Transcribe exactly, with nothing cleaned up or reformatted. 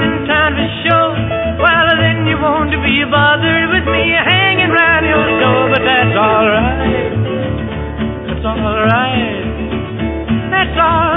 in time for sure. Well, then you won't be bothered with me hanging round your door. But that's alright. That's alright. That's alright.